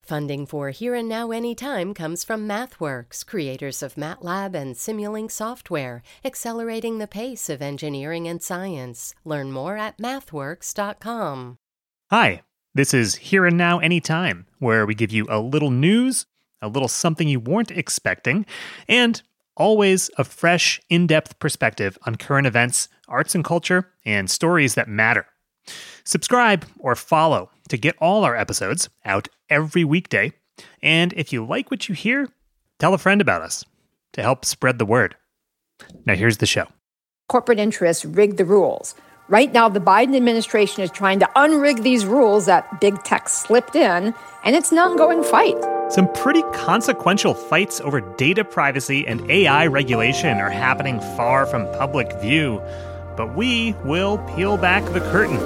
Funding for Here and Now Anytime comes from MathWorks, creators of MATLAB and Simulink software, accelerating the pace of engineering and science. Learn more at mathworks.com. Hi, this is Here and Now Anytime, where we give you a little news, a little something you weren't expecting, and always a fresh, in-depth perspective on current events, arts and culture, and stories that matter. Subscribe or follow to get all our episodes out every weekday. And if you like what you hear, tell a friend about us to help spread the word. Now here's the show. Corporate interests rig the rules. Right now, the Biden administration is trying to unrig these rules that big tech slipped in, and it's an ongoing fight. Some pretty consequential fights over data privacy and AI regulation are happening far from public view. But we will peel back the curtain.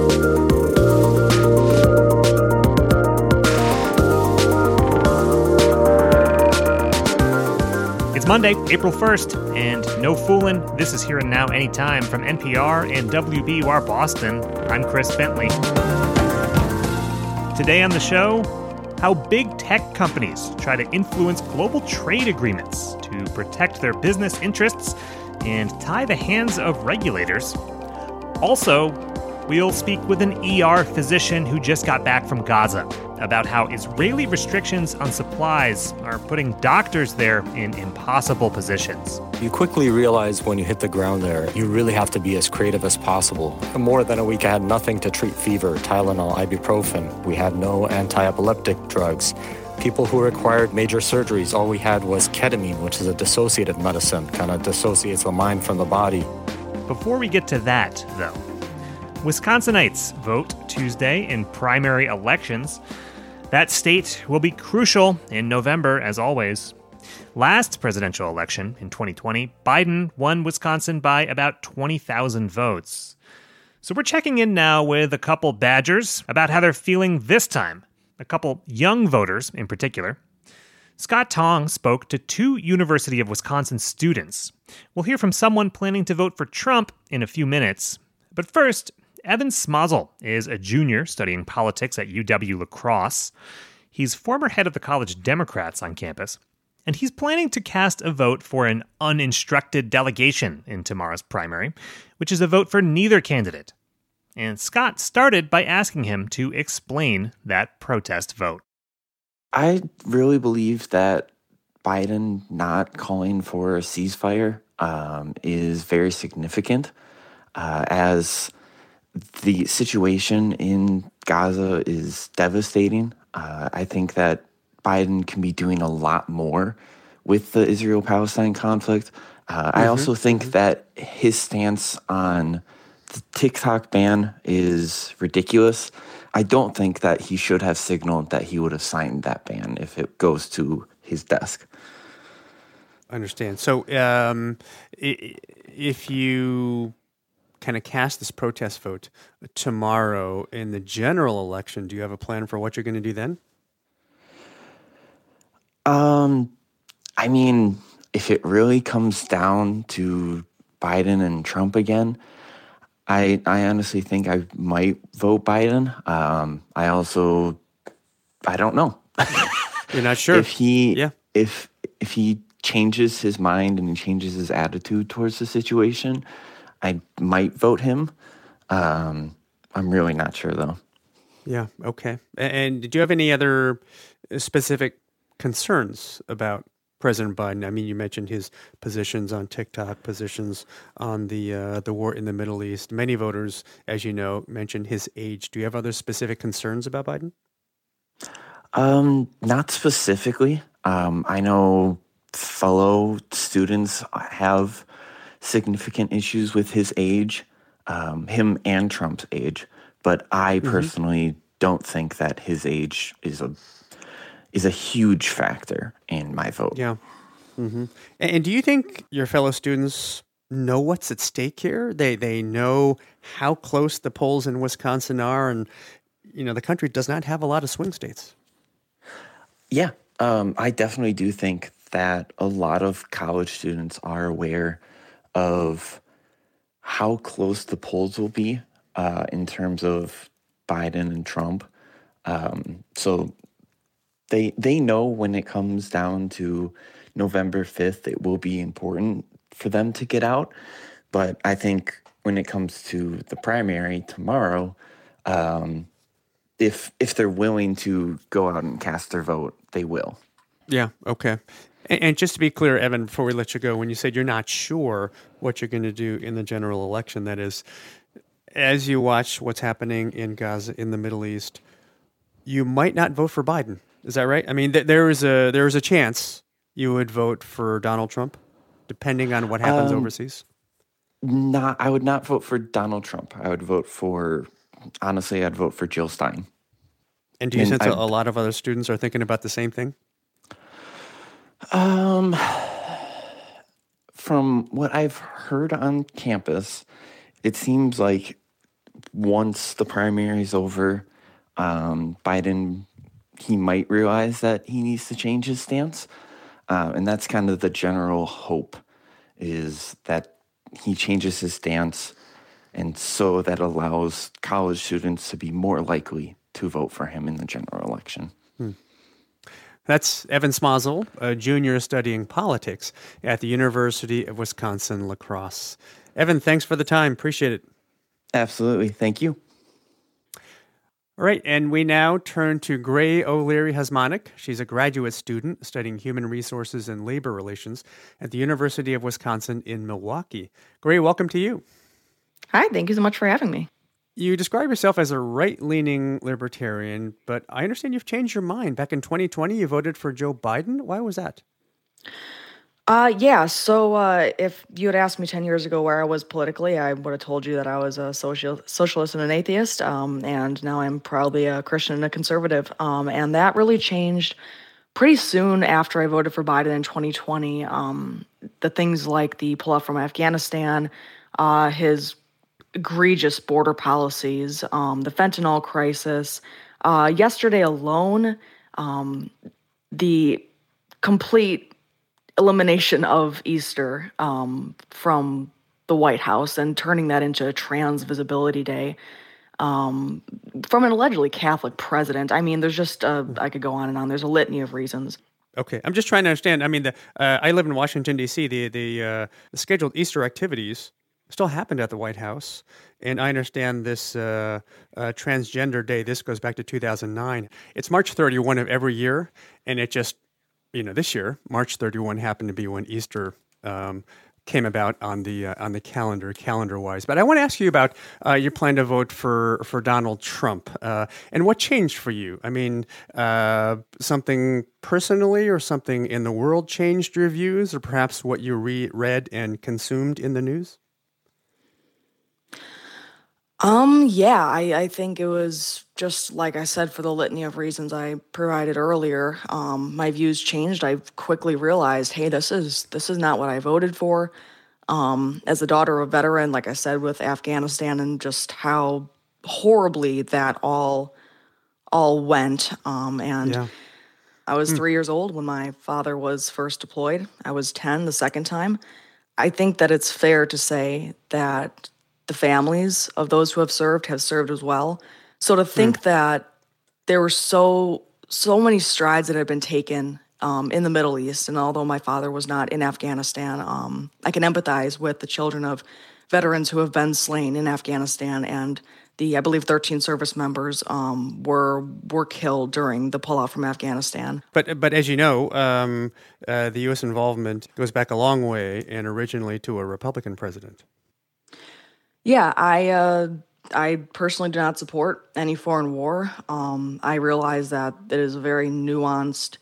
It's Monday, April 1st, and no foolin', this is Here and Now Anytime from NPR and WBUR Boston. I'm Chris Bentley. Today on the show, how big tech companies try to influence global trade agreements to protect their business interests and tie the hands of regulators. Also, we'll speak with an ER physician who just got back from Gaza about how Israeli restrictions on supplies are putting doctors there in impossible positions. You quickly realize when you hit the ground there, you really have to be as creative as possible. For more than a week, I had nothing to treat fever, Tylenol, ibuprofen. We had no anti-epileptic drugs. People who required major surgeries, all we had was ketamine, which is a dissociative medicine, kind of dissociates the mind from the body. Before we get to that, though, Wisconsinites vote Tuesday in primary elections. That state will be crucial in November, as always. Last presidential election, in 2020, Biden won Wisconsin by about 20,000 votes. So we're checking in now with a couple Badgers about how they're feeling this time. A couple young voters in particular. Scott Tong spoke to two University of Wisconsin students. We'll hear from someone planning to vote for Trump in a few minutes. But first, Evan Smozzle is a junior studying politics at UW-La Crosse. He's former head of the college Democrats on campus, and he's planning to cast a vote for an uninstructed delegation in tomorrow's primary, which is a vote for neither candidate. And Scott started by asking him to explain that protest vote. I really believe that Biden not calling for a ceasefire is very significant, as the situation in Gaza is devastating. I think that Biden can be doing a lot more with the Israel-Palestine conflict. I also think that his stance on the TikTok ban is ridiculous. I don't think that he should have signaled that he would have signed that ban if it goes to his desk. I understand. So if you kind of cast this protest vote tomorrow in the general election, do you have a plan for what you're going to do then? I mean, if it really comes down to Biden and Trump again, I honestly think I might vote Biden. I don't know. You're not sure? If he changes his mind and he changes his attitude towards the situation, I might vote him. I'm really not sure, though. Yeah, okay. And did you have any other specific concerns about President Biden? I mean, you mentioned his positions on TikTok, positions on the war in the Middle East. Many voters, as you know, mentioned his age. Do you have other specific concerns about Biden? Not specifically. I know fellow students have significant issues with his age, him and Trump's age. But I personally don't think that his age is a huge factor in my vote. Yeah. Mm-hmm. And do you think your fellow students know what's at stake here? They know how close the polls in Wisconsin are, and the country does not have a lot of swing states. Yeah, I definitely do think that a lot of college students are aware of how close the polls will be in terms of Biden and Trump. So They know when it comes down to November 5th, it will be important for them to get out. But I think when it comes to the primary tomorrow, if they're willing to go out and cast their vote, they will. Yeah, okay. And just to be clear, Evan, before we let you go, when you said you're not sure what you're going to do in the general election, that is, as you watch what's happening in Gaza, in the Middle East, you might not vote for Biden. Is that right? I mean, there is a chance you would vote for Donald Trump, depending on what happens overseas? I would not vote for Donald Trump. I would vote for, honestly, I'd vote for Jill Stein. And do you sense a lot of other students are thinking about the same thing? From what I've heard on campus, it seems like once the primary is over, Biden, he might realize that he needs to change his stance. And that's kind of the general hope, is that he changes his stance, and so that allows college students to be more likely to vote for him in the general election. That's Evan Smozzle, a junior studying politics at the University of Wisconsin-La Crosse. Evan, thanks for the time. Appreciate it. Absolutely. Thank you. All right, and we now turn to Gray O'Leary Hasmonic. She's a graduate student studying human resources and labor relations at the University of Wisconsin in Milwaukee. Gray, welcome to you. Hi, thank you so much for having me. You describe yourself as a right-leaning libertarian, but I understand you've changed your mind. Back in 2020, you voted for Joe Biden. Why was that? So if you had asked me 10 years ago where I was politically, I would have told you that I was a socialist and an atheist, and now I'm proudly a Christian and a conservative. And that really changed pretty soon after I voted for Biden in 2020. The things like the pullout from Afghanistan, his egregious border policies, the fentanyl crisis. Yesterday alone, the complete elimination of Easter from the White House and turning that into a Trans Visibility Day from an allegedly Catholic president. I mean, there's just, I could go on and on. There's a litany of reasons. Okay, I'm just trying to understand. I mean, I live in Washington, D.C. The scheduled Easter activities still happened at the White House. And I understand this Transgender Day, this goes back to 2009. It's March 31 of every year, and it just, this year, March 31 happened to be when Easter came about on the calendar-wise. But I want to ask you about your plan to vote for Donald Trump, and what changed for you. I mean, something personally or something in the world changed your views, or perhaps what you read and consumed in the news? I think it was just like I said, for the litany of reasons I provided earlier. My views changed. I quickly realized, hey, this is not what I voted for. As the daughter of a veteran, like I said, with Afghanistan and just how horribly that all went. I was 3 years old when my father was first deployed. I was 10 the second time. I think that it's fair to say that the families of those who have served as well. So to think that there were so many strides that had been taken in the Middle East, and although my father was not in Afghanistan, I can empathize with the children of veterans who have been slain in Afghanistan, and I believe 13 service members were killed during the pullout from Afghanistan. But as you know, the U.S. involvement goes back a long way, and originally to a Republican president. Yeah, I personally do not support any foreign war. I realize that it is a very nuanced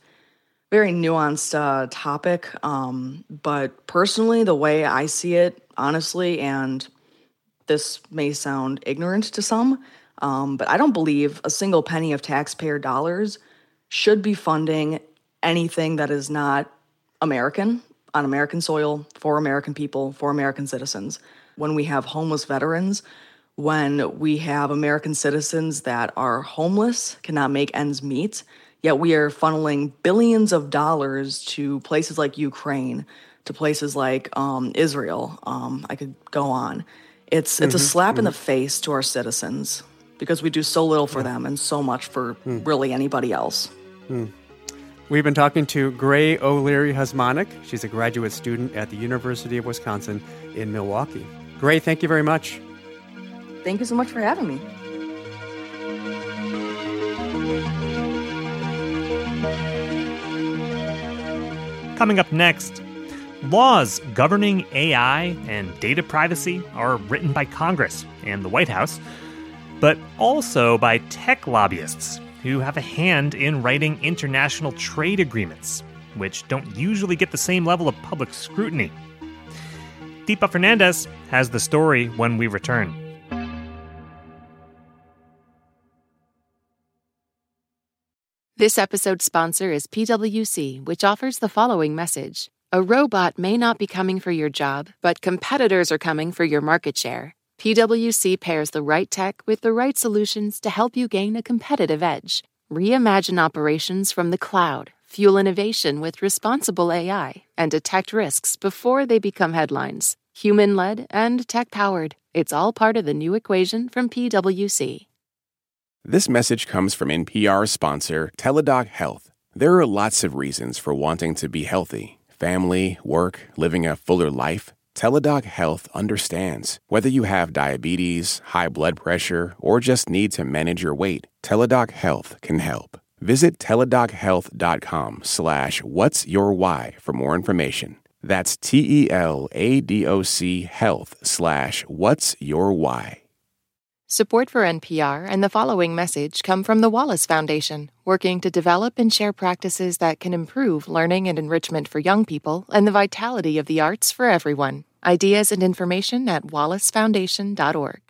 topic. But personally, the way I see it, honestly, and this may sound ignorant to some, but I don't believe a single penny of taxpayer dollars should be funding anything that is not American, on American soil, for American people, for American citizens. When we have homeless veterans, when we have American citizens that are homeless, cannot make ends meet, yet we are funneling billions of dollars to places like Ukraine, to places like Israel. I could go on. It's a slap in the face to our citizens because we do so little for them and so much for really anybody else. We've been talking to Gray O'Leary Husmonic. She's a graduate student at the University of Wisconsin in Milwaukee. Gray, thank you very much. Thank you so much for having me. Coming up next, laws governing AI and data privacy are written by Congress and the White House, but also by tech lobbyists who have a hand in writing international trade agreements, which don't usually get the same level of public scrutiny. Deepa Fernandez has the story when we return. This episode's sponsor is PwC, which offers the following message. A robot may not be coming for your job, but competitors are coming for your market share. PwC pairs the right tech with the right solutions to help you gain a competitive edge. Reimagine operations from the cloud, fuel innovation with responsible AI, and detect risks before they become headlines. Human-led and tech-powered. It's all part of the new equation from PwC. This message comes from NPR sponsor Teladoc Health. There are lots of reasons for wanting to be healthy. Family, work, living a fuller life. Teladoc Health understands. Whether you have diabetes, high blood pressure, or just need to manage your weight, Teladoc Health can help. Visit teladochealth.com/whatsyourwhy for more information. That's TELADOC health/whatsyourwhy. Support for NPR and the following message come from the Wallace Foundation, working to develop and share practices that can improve learning and enrichment for young people and the vitality of the arts for everyone. Ideas and information at wallacefoundation.org.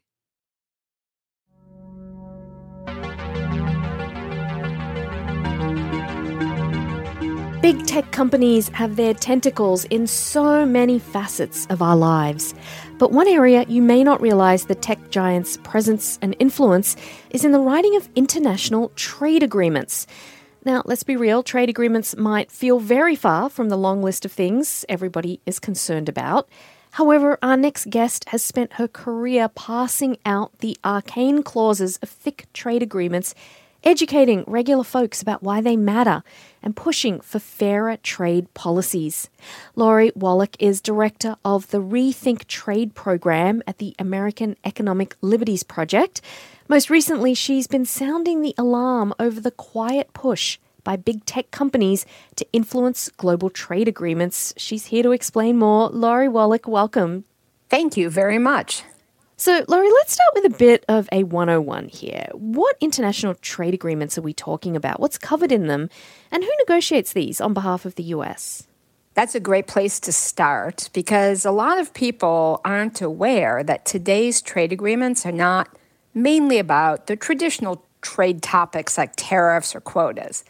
Big tech companies have their tentacles in so many facets of our lives. But one area you may not realize the tech giants' presence and influence is in the writing of international trade agreements. Now, let's be real, trade agreements might feel very far from the long list of things everybody is concerned about. However, our next guest has spent her career parsing out the arcane clauses of thick trade agreements, educating regular folks about why they matter, and pushing for fairer trade policies. Laurie Wallach is director of the Rethink Trade program at the American Economic Liberties Project. Most recently, she's been sounding the alarm over the quiet push by big tech companies to influence global trade agreements. She's here to explain more. Laurie Wallach, welcome. Thank you very much. So, Laurie, let's start with a bit of a 101 here. What international trade agreements are we talking about? What's covered in them? And who negotiates these on behalf of the U.S.? That's a great place to start because a lot of people aren't aware that today's trade agreements are not mainly about the traditional trade topics like tariffs or quotas.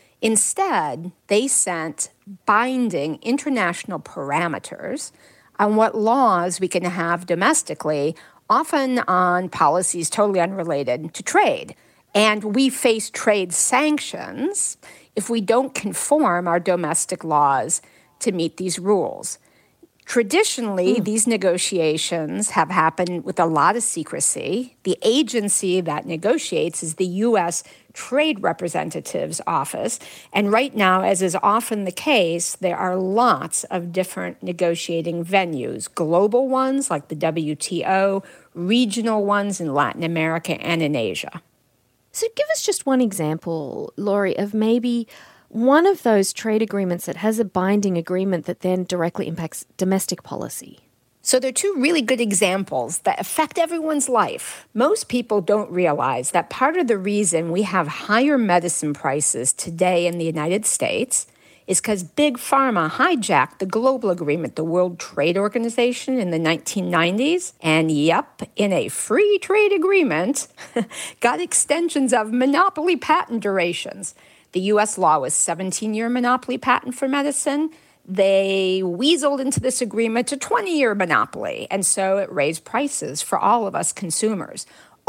Instead, they set binding international parameters on what laws we can have domestically, often on policies totally unrelated to trade. And we face trade sanctions if we don't conform our domestic laws to meet these rules. Traditionally, these negotiations have happened with a lot of secrecy. The agency that negotiates is the U.S. Trade Representative's Office. And right now, as is often the case, there are lots of different negotiating venues, global ones like the WTO, regional ones in Latin America and in Asia. So give us just one example, Laurie, of maybe one of those trade agreements that has a binding agreement that then directly impacts domestic policy. So there are two really good examples that affect everyone's life. Most people don't realize that part of the reason we have higher medicine prices today in the United States is because Big Pharma hijacked the global agreement, the World Trade Organization, in the 1990s. And in a free trade agreement, got extensions of monopoly patent durations. The U.S. law was 17-year monopoly patent for medicine. They weaseled into this agreement a 20-year monopoly, and so it raised prices for all of us consumers.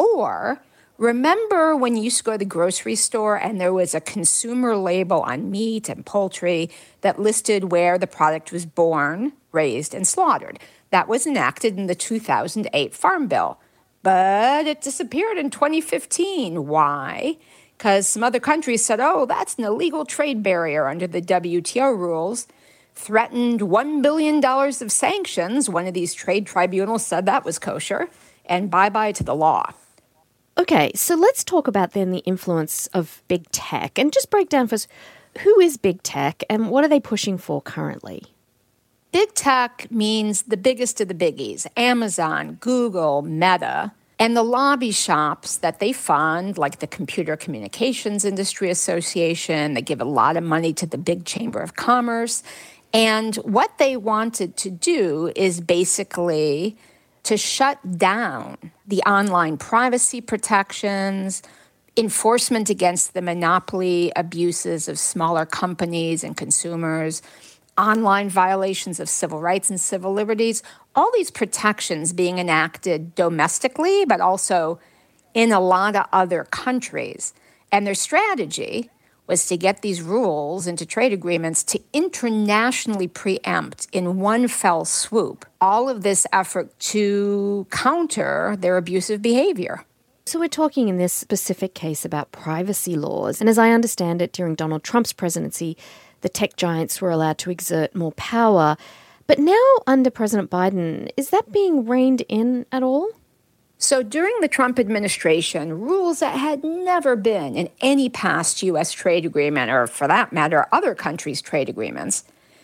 Or remember when you used to go to the grocery store and there was a consumer label on meat and poultry that listed where the product was born, raised, and slaughtered? That was enacted in the 2008 Farm Bill, but it disappeared in 2015. Why? because some other countries said, oh, that's an illegal trade barrier under the WTO rules, threatened $1 billion of sanctions. One of these trade tribunals said that was kosher, and bye-bye to the law. Okay, so let's talk about then the influence of big tech, and just break down for us, who is big tech and what are they pushing for currently? Big tech means the biggest of the biggies, Amazon, Google, Meta, and the lobby shops that they fund, like the Computer Communications Industry Association. They give a lot of money to the big Chamber of Commerce. And what they wanted to do is basically to shut down the online privacy protections, enforcement against the monopoly abuses of smaller companies and consumers, online violations of civil rights and civil liberties, all these protections being enacted domestically, but also in a lot of other countries. And their strategy was to get these rules into trade agreements to internationally preempt in one fell swoop all of this effort to counter their abusive behavior. So we're talking in this specific case about privacy laws. And as I understand it, during Donald Trump's presidency, the tech giants were allowed to exert more power. But now under President Biden, is that being reined in at all? So during the Trump administration, rules that had never been in any past U.S. trade agreement, or for that matter, other countries' trade agreements,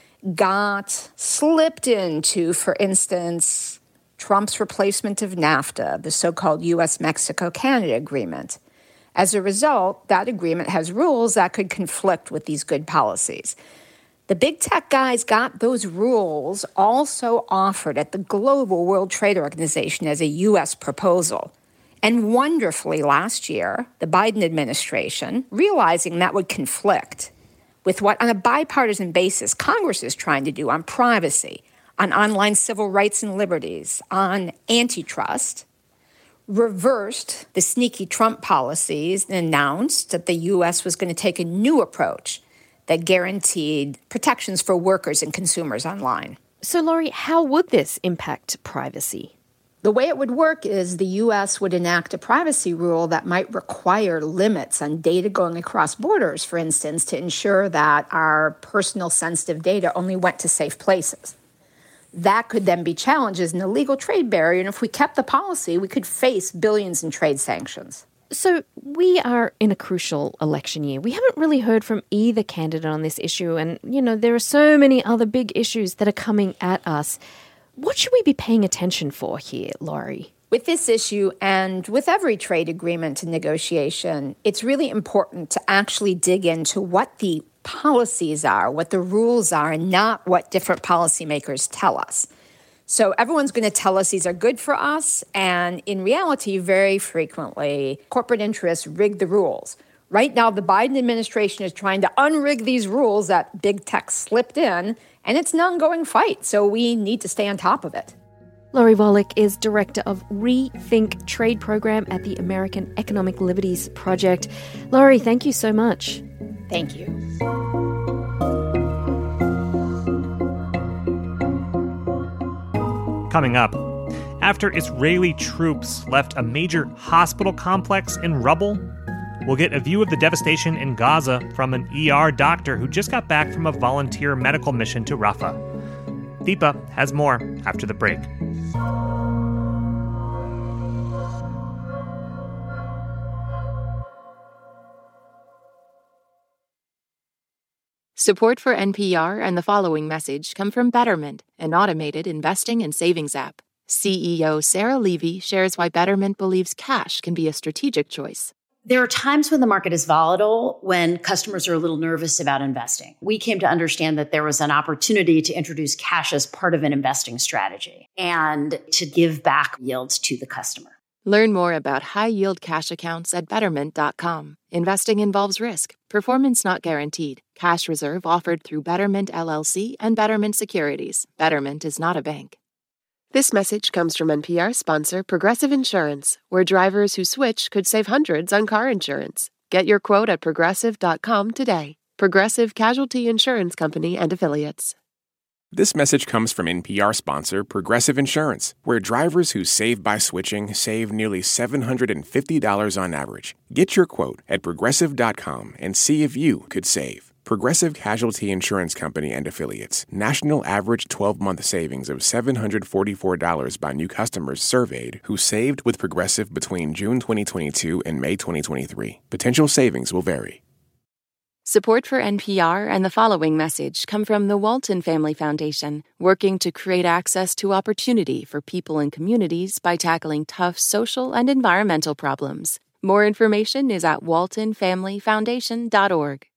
got slipped into, for instance, Trump's replacement of NAFTA, the so-called U.S.-Mexico-Canada agreement. As a result, that agreement has rules that could conflict with these good policies. The big tech guys got those rules also offered at the Global World Trade Organization as a U.S. proposal. And wonderfully, last year, the Biden administration, realizing that would conflict with what, on a bipartisan basis, Congress is trying to do on privacy, on online civil rights and liberties, on antitrust, reversed the sneaky Trump policies and announced that the U.S. was going to take a new approach that guaranteed protections for workers and consumers online. So, Laurie, how would this impact privacy? The way it would work is the U.S. would enact a privacy rule that might require limits on data going across borders, for instance, to ensure that our personal sensitive data only went to safe places. That could then be challenged as an illegal trade barrier, and if we kept the policy, we could face billions in trade sanctions. So we are in a crucial election year. We haven't really heard from either candidate on this issue, and, there are so many other big issues that are coming at us. What should we be paying attention for here, Laurie? With this issue and with every trade agreement and negotiation, it's really important to actually dig into what the policies are, what the rules are, and not what different policymakers tell us. So everyone's going to tell us these are good for us, and in reality, very frequently, corporate interests rig the rules. Right now, the Biden administration is trying to unrig these rules that big tech slipped in, and it's an ongoing fight, so we need to stay on top of it. Laurie Volek is Director of Rethink Trade Program at the American Economic Liberties Project. Laurie, thank you so much. Thank you. Coming up, after Israeli troops left a major hospital complex in rubble, we'll get a view of the devastation in Gaza from an ER doctor who just got back from a volunteer medical mission to Rafah. Deepa has more after the break. Support for NPR and the following message come from Betterment, an automated investing and savings app. CEO Sarah Levy shares why Betterment believes cash can be a strategic choice. There are times when the market is volatile, when customers are a little nervous about investing. We came to understand that there was an opportunity to introduce cash as part of an investing strategy and to give back yields to the customer. Learn more about high-yield cash accounts at Betterment.com. Investing involves risk. Performance not guaranteed. Cash reserve offered through Betterment LLC and Betterment Securities. Betterment is not a bank. This message comes from NPR sponsor Progressive Insurance, where drivers who switch could save hundreds on car insurance. Get your quote at Progressive.com today. Progressive Casualty Insurance Company and Affiliates. This message comes from NPR sponsor Progressive Insurance, where drivers who save by switching save nearly $750 on average. Get your quote at Progressive.com and see if you could save. Progressive Casualty Insurance Company and Affiliates. National average 12-month savings of $744 by new customers surveyed who saved with Progressive between June 2022 and May 2023. Potential savings will vary. Support for NPR and the following message come from the Walton Family Foundation, working to create access to opportunity for people and communities by tackling tough social and environmental problems. More information is at waltonfamilyfoundation.org.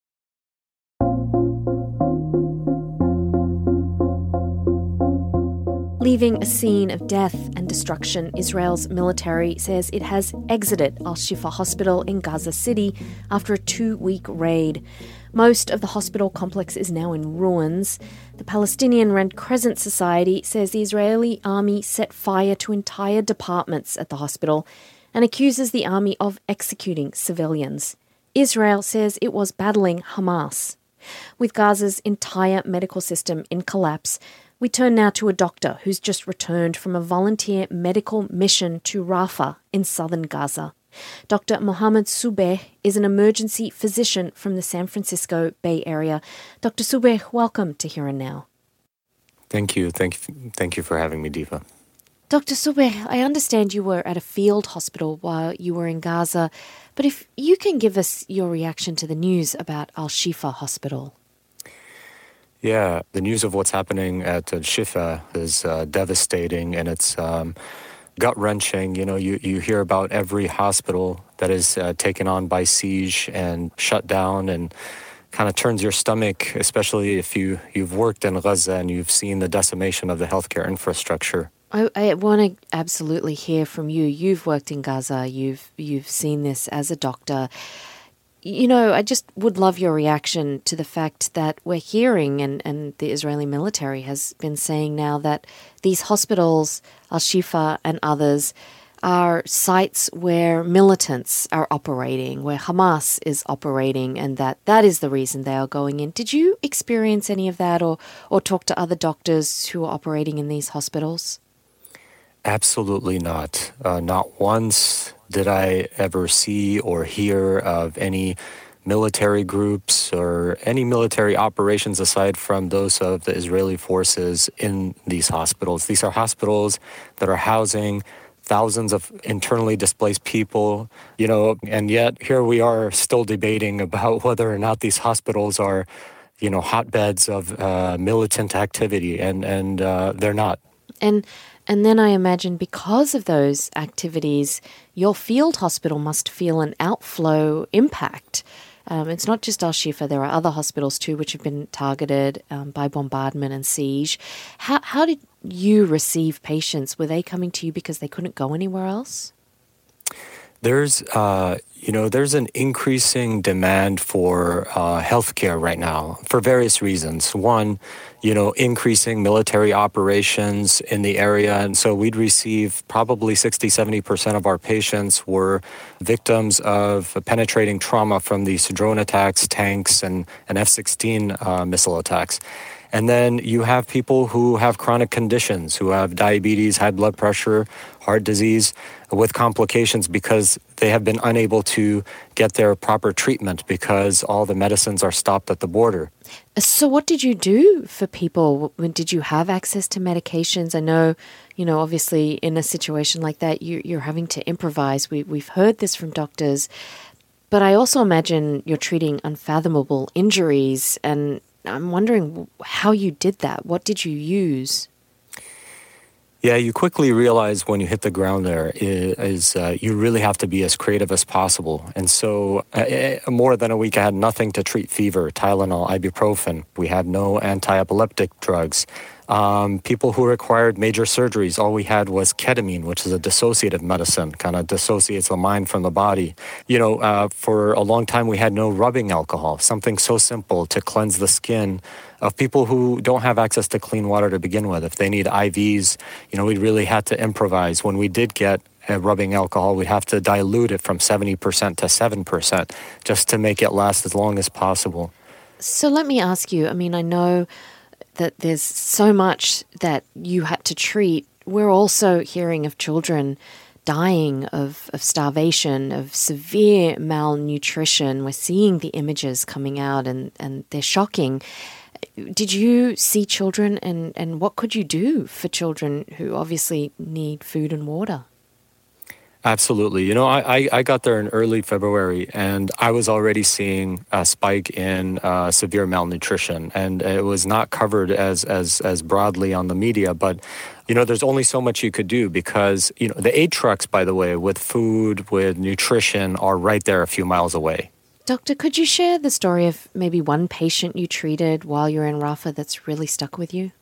Leaving a scene of death and destruction, Israel's military says it has exited Al-Shifa Hospital in Gaza City after a 2-week raid. Most of the hospital complex is now in ruins. The Palestinian Red Crescent Society says the Israeli army set fire to entire departments at the hospital and accuses the army of executing civilians. Israel says it was battling Hamas. With Gaza's entire medical system in collapse, we turn now to a doctor who's just returned from a volunteer medical mission to Rafah in southern Gaza. Dr. Mohammed Subeh is an emergency physician from the San Francisco Bay Area. Dr. Subeh, welcome to Here and Now. Thank you for having me, Diva. Dr. Subeh, I understand you were at a field hospital while you were in Gaza, but if you can give us your reaction to the news about Al-Shifa Hospital. Yeah, the news of what's happening at Al-Shifa is devastating, and it's gut-wrenching. You know, you hear about every hospital that is taken on by siege and shut down, and kind of turns your stomach, especially if you've worked in Gaza and you've seen the decimation of the healthcare infrastructure. I want to absolutely hear from you. You've worked in Gaza. You've seen this as a doctor. You know, I just would love your reaction to the fact that we're hearing, and the Israeli military has been saying now that these hospitals, Al-Shifa and others, are sites where militants are operating, where Hamas is operating, and that is the reason they are going in. Did you experience any of that or talk to other doctors who are operating in these hospitals? Absolutely not. Not once did I ever see or hear of any military groups or any military operations aside from those of the Israeli forces in these hospitals. These are hospitals that are housing thousands of internally displaced people, you know, and yet here we are still debating about whether or not these hospitals are, you know, hotbeds of militant activity, and they're not. And then I imagine because of those activities, your field hospital must feel an outflow impact. It's not just Al-Shifa, there are other hospitals too which have been targeted by bombardment and siege. How did you receive patients? Were they coming to you because they couldn't go anywhere else? There's an increasing demand for healthcare right now for various reasons. One, increasing military operations in the area. And so we'd receive probably 60-70% of our patients were victims of penetrating trauma from these drone attacks, tanks, and F-16 missile attacks. And then you have people who have chronic conditions, who have diabetes, high blood pressure, heart disease, with complications because they have been unable to get their proper treatment because all the medicines are stopped at the border. So what did you do for people? Did you have access to medications? I know, obviously in a situation like that, you're having to improvise. We've heard this from doctors, but I also imagine you're treating unfathomable injuries, and I'm wondering how you did that. What did you use? Yeah, you quickly realize when you hit the ground there is you really have to be as creative as possible. And so more than a week, I had nothing to treat fever, Tylenol, ibuprofen. We had no anti-epileptic drugs. People who required major surgeries, all we had was ketamine, which is a dissociative medicine, kind of dissociates the mind from the body. For a long time, we had no rubbing alcohol, something so simple to cleanse the skin of people who don't have access to clean water to begin with. If they need IVs, we really had to improvise. When we did get rubbing alcohol, we'd have to dilute it from 70% to 7% just to make it last as long as possible. So let me ask you, I know that there's so much that you had to treat, we're also hearing of children dying of starvation, of severe malnutrition. We're seeing the images coming out and they're shocking. Did you see children and what could you do for children who obviously need food and water? Absolutely. You know, I got there in early February and I was already seeing a spike in severe malnutrition, and it was not covered as broadly on the media. But, you know, there's only so much you could do because, you know, the aid trucks, by the way, with food, with nutrition are right there a few miles away. Doctor, could you share the story of maybe one patient you treated while you're in Rafah that's really stuck with you?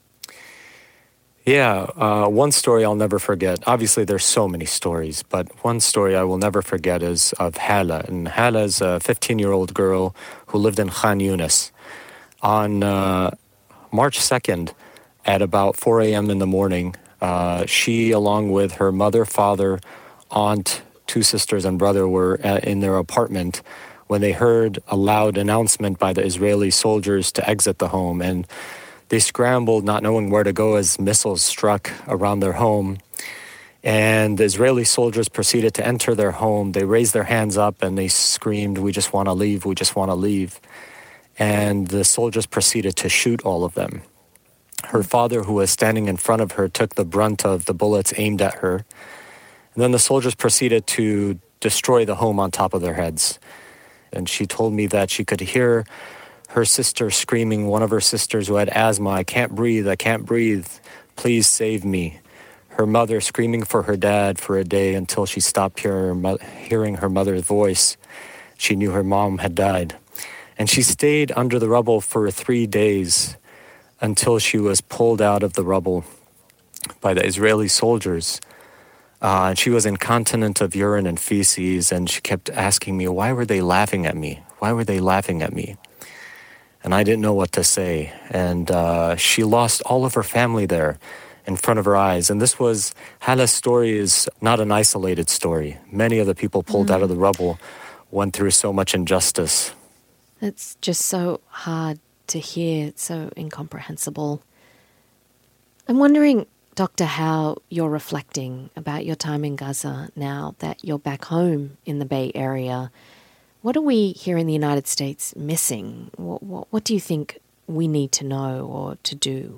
Yeah, one story I'll never forget. Obviously, there's so many stories, but one story I will never forget is of Hala. And Hala is a 15-year-old girl who lived in Khan Yunis. On March 2nd, at about 4 a.m. in the morning, she, along with her mother, father, aunt, two sisters, and brother were in their apartment when they heard a loud announcement by the Israeli soldiers to exit the home. And they scrambled, not knowing where to go, as missiles struck around their home. And the Israeli soldiers proceeded to enter their home. They raised their hands up and they screamed, "We just want to leave, we just want to leave." And the soldiers proceeded to shoot all of them. Her father, who was standing in front of her, took the brunt of the bullets aimed at her. And then the soldiers proceeded to destroy the home on top of their heads. And she told me that she could hear her sister screaming, one of her sisters who had asthma, "I can't breathe, I can't breathe, please save me." Her mother screaming for her dad for a day until she stopped hearing her mother's voice. She knew her mom had died. And she stayed under the rubble for 3 days until she was pulled out of the rubble by the Israeli soldiers. And she was incontinent of urine and feces, and she kept asking me, why were they laughing at me? Why were they laughing at me? And I didn't know what to say. And she lost all of her family there in front of her eyes. And this was, Hala's story is not an isolated story. Many of the people pulled out of the rubble went through so much injustice. It's just so hard to hear. It's so incomprehensible. I'm wondering, Doctor, how you're reflecting about your time in Gaza now that you're back home in the Bay Area. What are we here in the United States missing? What do you think we need to know or to do?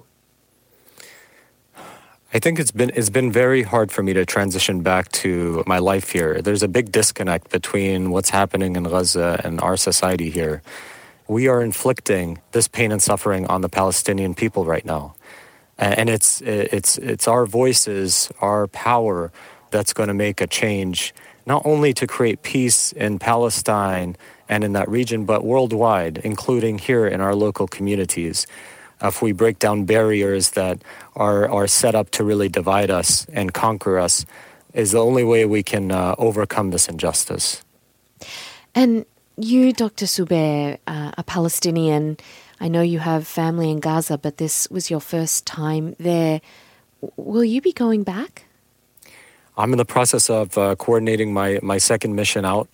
I think it's been very hard for me to transition back to my life here. There's a big disconnect between what's happening in Gaza and our society here. We are inflicting this pain and suffering on the Palestinian people right now. And it's our voices, our power that's going to make a change, not only to create peace in Palestine and in that region, but worldwide, including here in our local communities. If we break down barriers that are set up to really divide us and conquer us, is the only way we can overcome this injustice. And you, Dr. Zubair, a Palestinian, I know you have family in Gaza, but this was your first time there. Will you be going back? I'm in the process of coordinating my second mission out.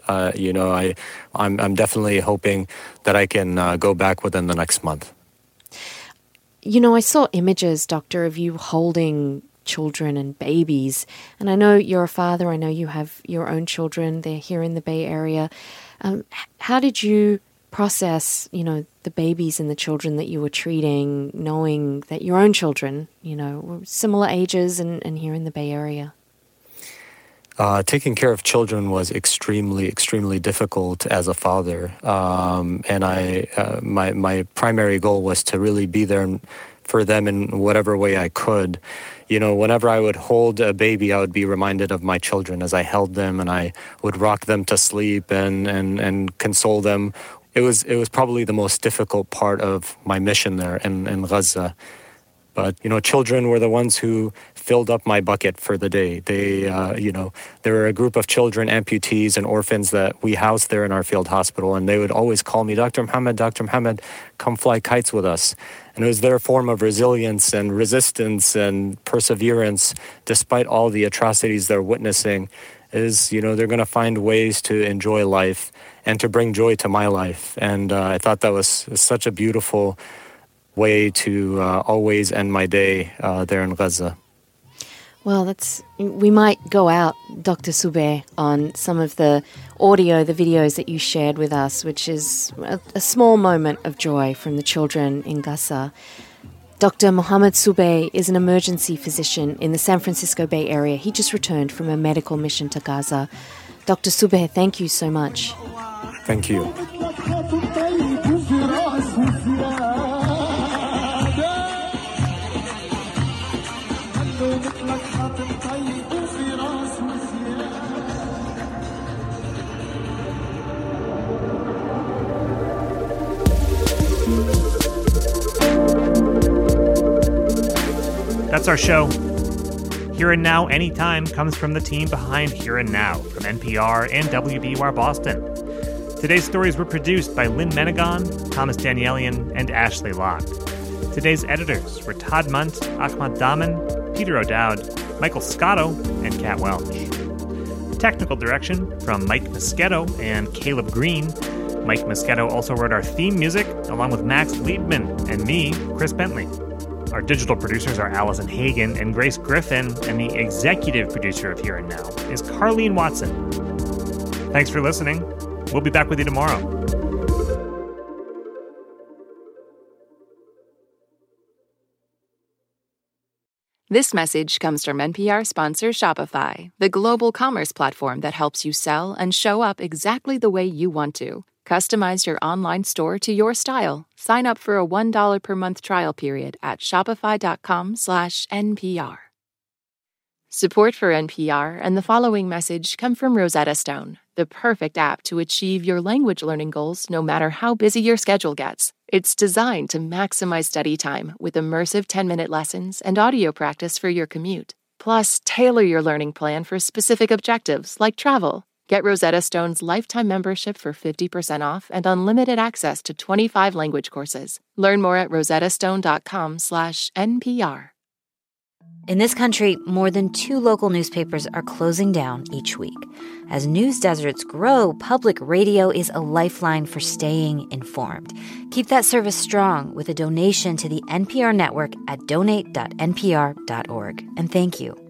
I'm definitely hoping that I can go back within the next month. You know, I saw images, Doctor, of you holding children and babies. And I know you're a father. I know you have your own children. They're here in the Bay Area. How did you process, the babies and the children that you were treating, knowing that your own children, were similar ages and here in the Bay Area? Taking care of children was extremely, extremely difficult as a father. And my primary goal was to really be there for them in whatever way I could. Whenever I would hold a baby, I would be reminded of my children as I held them, and I would rock them to sleep and console them. It was probably the most difficult part of my mission there in Gaza. But, children were the ones who filled up my bucket for the day. There were a group of children, amputees and orphans that we housed there in our field hospital, and they would always call me, Dr. Mohammed, come fly kites with us. And it was their form of resilience and resistance and perseverance, despite all the atrocities they're witnessing, is, they're going to find ways to enjoy life and to bring joy to my life. And I thought that was such a beautiful way to always end my day there in Gaza. Well, we might go out, Dr. Soubeh, on some of the audio, the videos that you shared with us, which is a small moment of joy from the children in Gaza. Dr. Mohammed Soubeh is an emergency physician in the San Francisco Bay Area. He just returned from a medical mission to Gaza. Dr. Soubeh, thank you so much. Thank you. That's our show. Here and Now Anytime comes from the team behind Here and Now from NPR and WBUR Boston. Today's stories were produced by Lynn Menegon, Thomas Danielian, and Ashley Locke. Today's editors were Todd Munt, Ahmad Daman, Peter O'Dowd, Michael Scotto, and Kat Welch. Technical direction from Mike Moschetto and Caleb Green. Mike Moschetto also wrote our theme music, along with Max Liebman and me, Chris Bentley. Our digital producers are Allison Hagen and Grace Griffin, and the executive producer of Here and Now is Carleen Watson. Thanks for listening. We'll be back with you tomorrow. This message comes from NPR sponsor Shopify, the global commerce platform that helps you sell and show up exactly the way you want to. Customize your online store to your style. Sign up for a $1 per month trial period at shopify.com/NPR. Support for NPR and the following message come from Rosetta Stone, the perfect app to achieve your language learning goals no matter how busy your schedule gets. It's designed to maximize study time with immersive 10-minute lessons and audio practice for your commute. Plus, tailor your learning plan for specific objectives like travel. Get Rosetta Stone's lifetime membership for 50% off and unlimited access to 25 language courses. Learn more at rosettastone.com/NPR. In this country, more than 2 local newspapers are closing down each week. As news deserts grow, public radio is a lifeline for staying informed. Keep that service strong with a donation to the NPR network at donate.npr.org. And thank you.